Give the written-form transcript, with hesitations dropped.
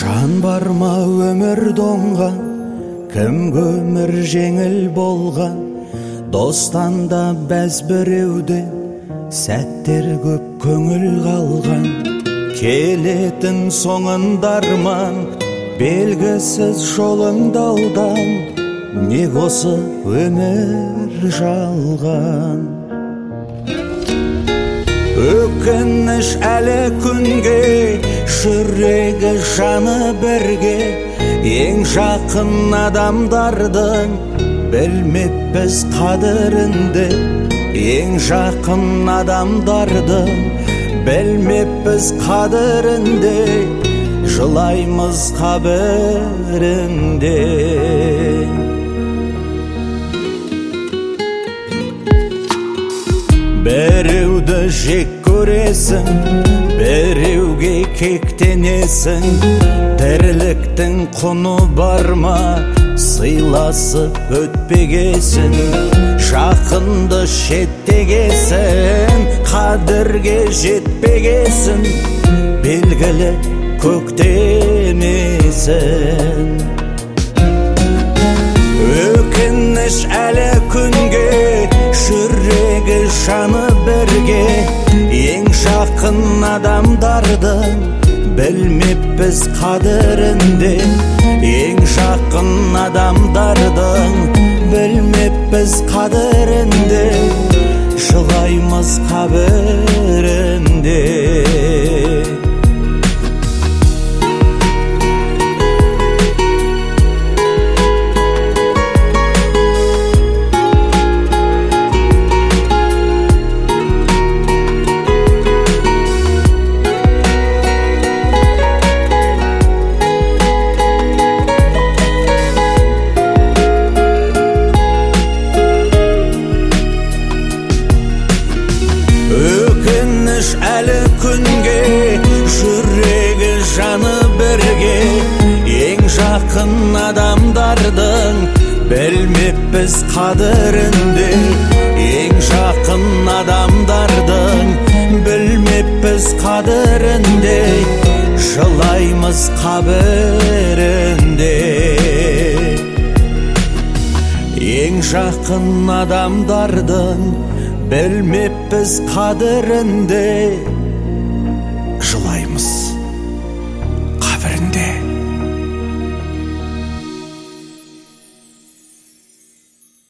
Жан бар ма өмір доңған, кімге өмір жеңіл болған, достан да бәз біреуден сәттер көп көңіл қалған. Келетін соңында арман, белгісіз жолыңды алдан, не осы өмір жалған. Өкініш әлі күнге, жүрегі жаны бірге, ең жақын адамдардың білмеппіз қадірінде. Ең жақын адамдардың білмеппіз қадірінде, жылаймыз қабірінде. Біреуді жек көресің, біреуге кектенесің. Тірліктің құны бар ма, сыйласып өтпегесін. Жақынды шеттегесін, қадірге жетпегесін. Белгілі көктемесін. Өкініш әлі күнге, жүрегі жаны бірге, ең жақын адамдардың білмеппіз қадірінде. Ең жақын адамдардың білмеппіз қадірінде, жылаймыз қабірінде. Өкініш әлі күнге, жүрегі жаны бірге, ең жақын адамдардың білмеппіз қадірінде. Ең жақын адамдардың білмеппіз қадірінде, жылаймыз қабірінде. Ең жақын адамдардың білмеппіз қадірінде, жылаймыз